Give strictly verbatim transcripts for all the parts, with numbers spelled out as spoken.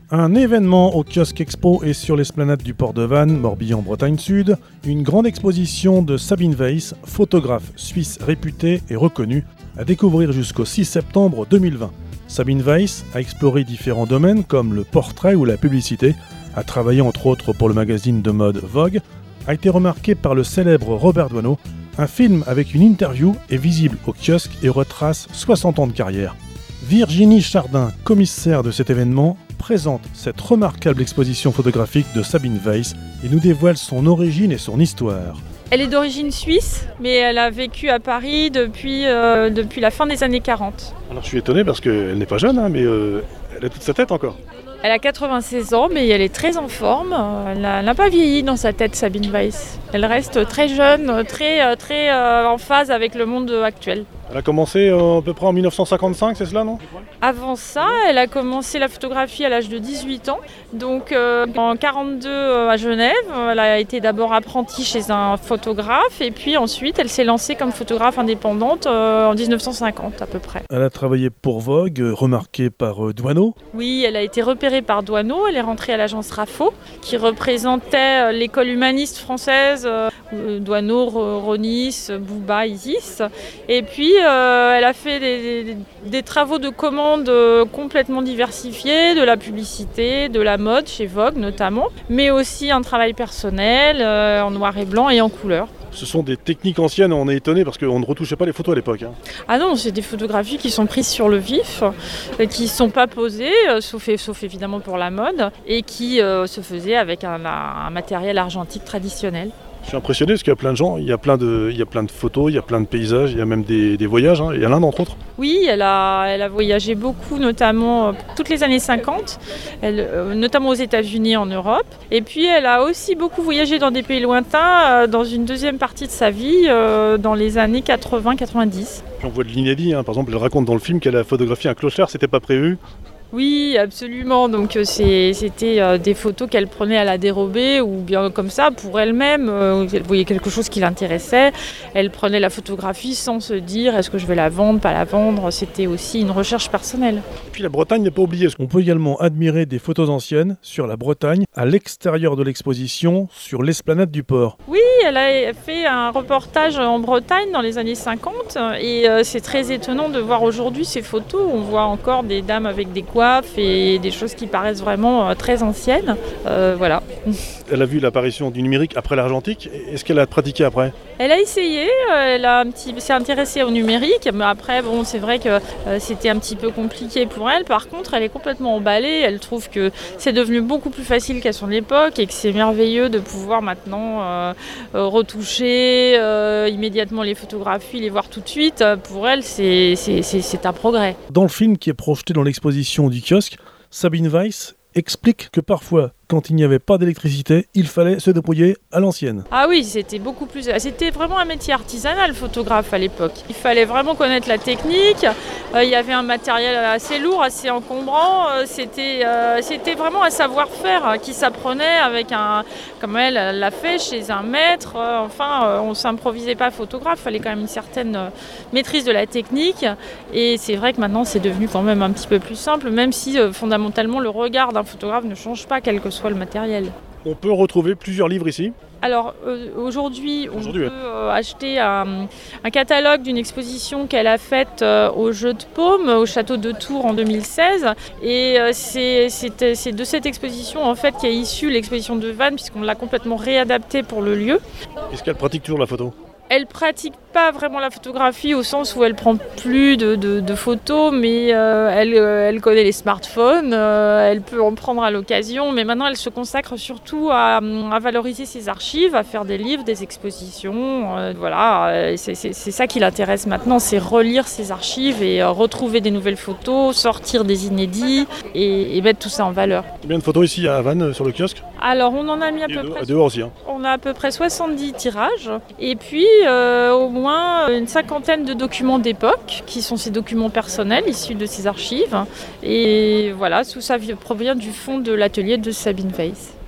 Un événement au Kiosque Expo et sur l'esplanade du port de Vannes, Morbihan, Bretagne Sud, une grande exposition de Sabine Weiss, photographe suisse réputée et reconnue, à découvrir jusqu'au six septembre deux mille vingt. Sabine Weiss a exploré différents domaines comme le portrait ou la publicité, a travaillé entre autres pour le magazine de mode Vogue, a été remarquée par le célèbre Robert Doisneau. Un film avec une interview est visible au kiosque et retrace soixante ans de carrière. Virginie Chardin, commissaire de cet événement, présente cette remarquable exposition photographique de Sabine Weiss et nous dévoile son origine et son histoire. Elle est d'origine suisse, mais elle a vécu à Paris depuis, euh, depuis la fin des années quarante. Alors je suis étonné parce qu'elle n'est pas jeune, hein, mais euh, elle a toute sa tête encore. Elle a quatre-vingt-seize ans, mais elle est très en forme. Elle n'a pas vieilli dans sa tête, Sabine Weiss. Elle reste très jeune, très, très euh, en phase avec le monde actuel. Elle a commencé euh, à peu près en dix-neuf cent cinquante-cinq, c'est cela, non ? Avant ça, elle a commencé la photographie à l'âge de dix-huit ans. Donc euh, en quarante-deux euh, à Genève, elle a été d'abord apprentie chez un photographe et puis ensuite elle s'est lancée comme photographe indépendante euh, en dix-neuf cent cinquante à peu près. Elle a travaillé pour Vogue, remarquée par euh, Doisneau. Oui, elle a été repérée par Doisneau. Elle est rentrée à l'agence Rafo qui représentait l'école humaniste française, euh, Doisneau, Ronis, Bouba, Isis. Et puis euh, elle a fait des, des, des travaux de commande euh, complètement diversifiés, de la publicité, de la mode chez Vogue notamment, mais aussi un travail personnel euh, en noir et blanc et en couleur. Ce sont des techniques anciennes, on est étonné parce qu'on ne retouchait pas les photos à l'époque. Hein. Ah non, c'est des photographies qui sont prises sur le vif, euh, qui ne sont pas posées, euh, sauf, sauf évidemment pour la mode, et qui euh, se faisaient avec un, un matériel argentique traditionnel. Je suis impressionné parce qu'il y a plein de gens, il y a plein de, il y a plein de photos, il y a plein de paysages, il y a même des, des voyages, hein. Il y en a l'un d'entre autres. Oui, elle a, elle a voyagé beaucoup, notamment euh, toutes les années cinquante, elle, euh, notamment aux États-Unis et en Europe. Et puis elle a aussi beaucoup voyagé dans des pays lointains euh, dans une deuxième partie de sa vie, euh, dans les années quatre-vingts quatre-vingt-dix. On voit de l'inédit, hein. Par exemple, elle raconte dans le film qu'elle a photographié un clochard, c'était pas prévu. Oui, absolument. Donc c'est, c'était euh, des photos qu'elle prenait à la dérobée ou bien comme ça pour elle-même. Euh, elle voyait quelque chose qui l'intéressait. Elle prenait la photographie sans se dire est-ce que je vais la vendre, pas la vendre. C'était aussi une recherche personnelle. Et puis la Bretagne n'est pas oubliée. On peut également admirer des photos anciennes sur la Bretagne à l'extérieur de l'exposition sur l'esplanade du port. Oui, elle a fait un reportage en Bretagne dans les années cinquante et euh, c'est très étonnant de voir aujourd'hui ces photos. On voit encore des dames avec des coiffes et des choses qui paraissent vraiment euh, très anciennes. Euh, voilà. Elle a vu l'apparition du numérique après l'argentique. Est-ce qu'elle a pratiqué après ? Elle a essayé, elle a un petit, s'est intéressée au numérique, mais après, bon, c'est vrai que euh, c'était un petit peu compliqué pour elle. Par contre, elle est complètement emballée. Elle trouve que c'est devenu beaucoup plus facile qu'à son époque et que c'est merveilleux de pouvoir maintenant euh, euh, retoucher euh, immédiatement les photographies, les voir tout de suite. Pour elle, c'est, c'est, c'est, c'est un progrès. Dans le film qui est projeté dans l'exposition du kiosque, Sabine Weiss explique que parfois, quand il n'y avait pas d'électricité, il fallait se débrouiller à l'ancienne. Ah oui, c'était beaucoup plus... C'était vraiment un métier artisanal, photographe, à l'époque. Il fallait vraiment connaître la technique. Euh, il y avait un matériel assez lourd, assez encombrant. Euh, c'était, euh, c'était vraiment un savoir-faire hein, qui s'apprenait avec un... Comme elle, elle l'a fait chez un maître. Euh, enfin, euh, on ne s'improvisait pas photographe. Il fallait quand même une certaine euh, maîtrise de la technique. Et c'est vrai que maintenant, c'est devenu quand même un petit peu plus simple, même si euh, fondamentalement, le regard d'un photographe ne change pas, quel que soit le matériel. On peut retrouver plusieurs livres ici. Alors euh, aujourd'hui, on aujourd'hui, peut euh, acheter un, un catalogue d'une exposition qu'elle a faite euh, au Jeu de Paume, au château de Tours en deux mille seize. Et euh, c'est, c'est, c'est de cette exposition en fait qu'est issue l'exposition de Vannes, puisqu'on l'a complètement réadaptée pour le lieu. Est-ce qu'elle pratique toujours la photo ? Elle pratique pas vraiment la photographie au sens où elle prend plus de, de, de photos, mais euh, elle, euh, elle connaît les smartphones, euh, elle peut en prendre à l'occasion, mais maintenant elle se consacre surtout à, à valoriser ses archives, à faire des livres, des expositions, euh, voilà, c'est, c'est, c'est ça qui l'intéresse maintenant, c'est relire ses archives et euh, retrouver des nouvelles photos, sortir des inédits et, et mettre tout ça en valeur. Combien de photos ici à Vannes sur le kiosque ? Alors on en a mis à et peu de, près... dehors aussi, hein. On a à peu près soixante-dix tirages et puis euh, au moins une cinquantaine de documents d'époque qui sont ces documents personnels issus de ces archives. Et voilà, tout ça provient du fond de l'atelier de Sabine Weiss.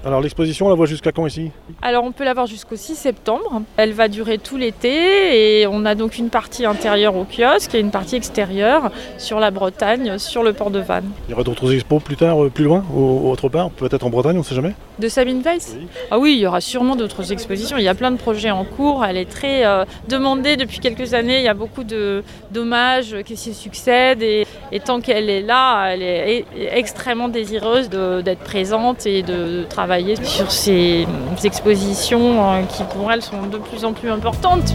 Alors l'exposition, on la voit jusqu'à quand ici ? Alors on peut la voir jusqu'au six septembre. Elle va durer tout l'été et on a donc une partie intérieure au kiosque et une partie extérieure sur la Bretagne, sur le port de Vannes. Il y aura d'autres expos plus tard, plus loin, ou autre part, peut-être en Bretagne, on ne sait jamais ? De Sabine Weiss ? Oui. Ah oui, il y aura sûrement d'autres expositions. Il y a plein de projets en cours. Elle est très euh, demandée depuis quelques années. Il y a beaucoup de, d'hommages qui s'y succèdent et, et tant qu'elle est là, elle est extrêmement désireuse de, d'être présente et de, de travailler sur ces expositions qui pour elle sont de plus en plus importantes.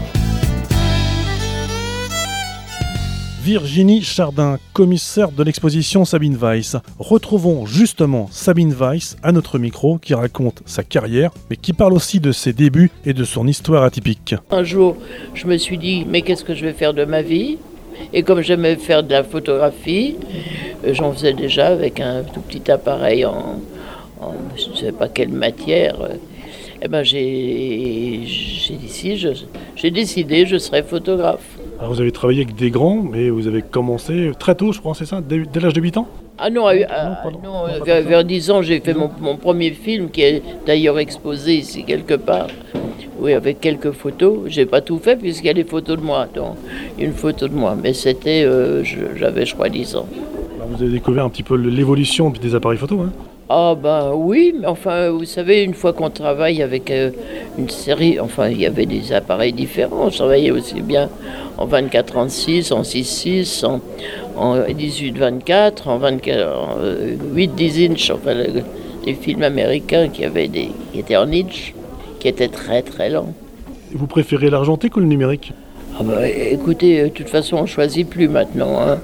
Virginie Chardin, commissaire de l'exposition Sabine Weiss. Retrouvons justement Sabine Weiss à notre micro qui raconte sa carrière mais qui parle aussi de ses débuts et de son histoire atypique. Un jour, je me suis dit mais qu'est-ce que je vais faire de ma vie ? Et comme j'aimais faire de la photographie, j'en faisais déjà avec un tout petit appareil en En, je ne sais pas quelle matière, eh ben j'ai, j'ai, décidé, je, j'ai décidé je serais photographe. Alors vous avez travaillé avec des grands, mais vous avez commencé très tôt, je crois, c'est ça, dès, dès l'âge de huit ans ? Ah non, à, à, non, non, non vers, vers dix ans, j'ai fait mon, mon premier film, qui est d'ailleurs exposé ici quelque part. Oui, avec quelques photos. J'ai pas tout fait puisqu'il y a des photos de moi, donc une photo de moi. Mais c'était, euh, je, j'avais je crois dix ans. Alors vous avez découvert un petit peu l'évolution des appareils photo, hein ? Ah ben oui, mais enfin, vous savez, une fois qu'on travaille avec euh, une série, enfin, il y avait des appareils différents. Je travaillais aussi bien en vingt-quatre trente-six, en six six, en, en dix-huit vingt-quatre, en vingt-quatre, en, euh, huit dix inch, enfin, le, les films américains qui, avaient des, qui étaient en inch, qui étaient très très lents. Vous préférez l'argentique ou le numérique ? Ah ben, écoutez, de toute façon, on ne choisit plus maintenant. Hein.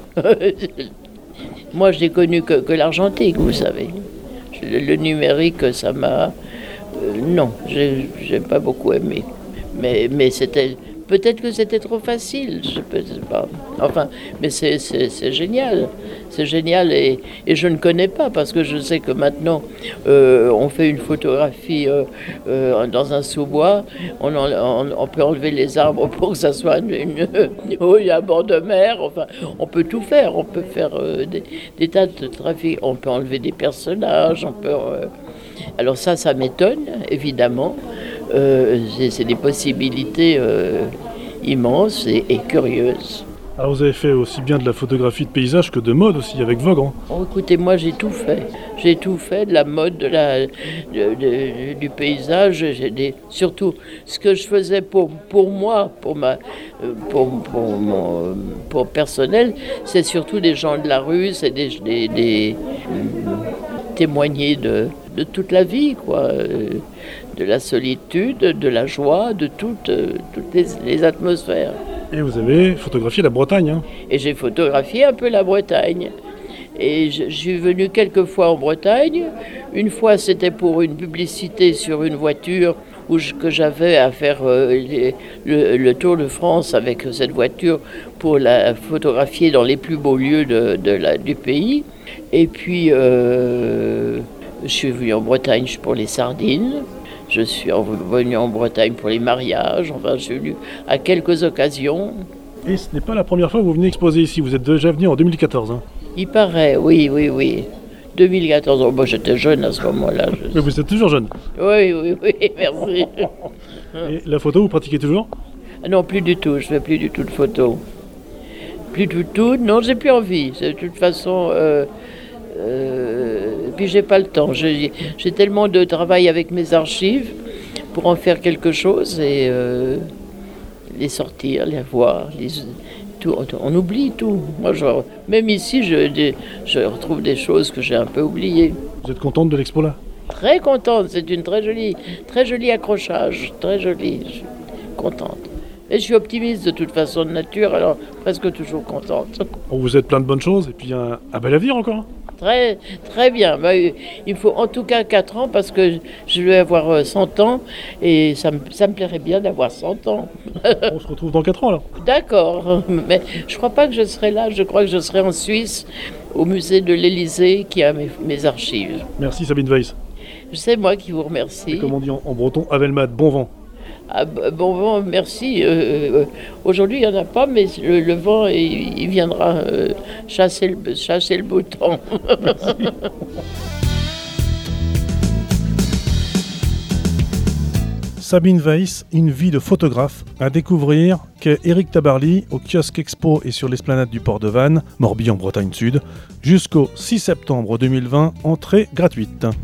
Moi, je n'ai connu que, que l'argentique, vous savez. Le, le numérique, ça m'a... Euh, non, j'ai, j'ai pas beaucoup aimé. Mais, mais c'était... Peut-être que c'était trop facile, je ne sais pas. Enfin, mais c'est, c'est, c'est génial. C'est génial et, et je ne connais pas parce que je sais que maintenant, euh, on fait une photographie euh, euh, dans un sous-bois. On, en, on, on peut enlever les arbres pour que ça soit une... une oui, un bord de mer. Enfin, on peut tout faire. On peut faire euh, des, des tas de trafics. On peut enlever des personnages. On peut... Euh... Alors ça, ça m'étonne, évidemment. Euh, c'est, c'est des possibilités euh, immenses et, et curieuses. Alors vous avez fait aussi bien de la photographie de paysage que de mode aussi avec Vogue. Hein. Oh, écoutez, moi j'ai tout fait. J'ai tout fait, de la mode, de la, de, de, du paysage. J'ai des, surtout ce que je faisais pour, pour moi, pour, ma, pour, pour mon pour personnel, c'est surtout des gens de la rue, c'est des, des, des témoigner de, de toute la vie, quoi. De la solitude, de la joie, de toutes, toutes les, les atmosphères. Et vous avez photographié la Bretagne. Hein. Et j'ai photographié un peu la Bretagne. Et je, je suis venu quelques fois en Bretagne. Une fois, c'était pour une publicité sur une voiture où je, que j'avais à faire euh, les, le, le Tour de France avec cette voiture pour la photographier dans les plus beaux lieux de, de la, du pays. Et puis, euh, je suis venu en Bretagne pour les sardines. Je suis venu en Bretagne pour les mariages, enfin je suis venu à quelques occasions. Et ce n'est pas la première fois que vous venez exposer ici, vous êtes déjà venu en deux mille quatorze. Hein. Il paraît, oui, oui, oui. deux mille quatorze, oh, moi j'étais jeune à ce moment-là. Je... Mais vous êtes toujours jeune. Oui, oui, oui, merci. Et la photo, vous pratiquez toujours ? Non, plus du tout, je ne fais plus du tout de photos. Plus du tout, non, j'ai plus envie. De toute façon... Euh... Euh, puis j'ai pas le temps, j'ai, j'ai tellement de travail avec mes archives pour en faire quelque chose et euh, les sortir, les voir, les, tout, on oublie tout. Moi, je, même ici, je, je retrouve des choses que j'ai un peu oubliées. Vous êtes contente de l'expo là ? Très contente, c'est une très jolie, très jolie accrochage, très jolie, je suis contente. Et je suis optimiste de toute façon de nature, alors presque toujours contente. Vous êtes plein de bonnes choses et puis un, un bel avenir encore. Très, très bien. Bah, il faut en tout cas quatre ans parce que je vais avoir cent ans et ça me, ça me plairait bien d'avoir cent ans. On se retrouve dans quatre ans là. D'accord, mais je ne crois pas que je serai là, je crois que je serai en Suisse au musée de l'Élysée qui a mes, mes archives. Merci Sabine Weiss. C'est moi qui vous remercie. Et comme on dit en, en breton, Avelmad, bon vent. Ah, bon vent, merci. Euh, euh, aujourd'hui, il n'y en a pas, mais le, le vent, il, il viendra euh, chasser, le, chasser le beau temps. Sabine Weiss, une vie de photographe à découvrir qu'est Éric Tabarly au kiosque Expo et sur l'esplanade du port de Vannes, Morbihan, Bretagne Sud, jusqu'au six septembre deux mille vingt, entrée gratuite.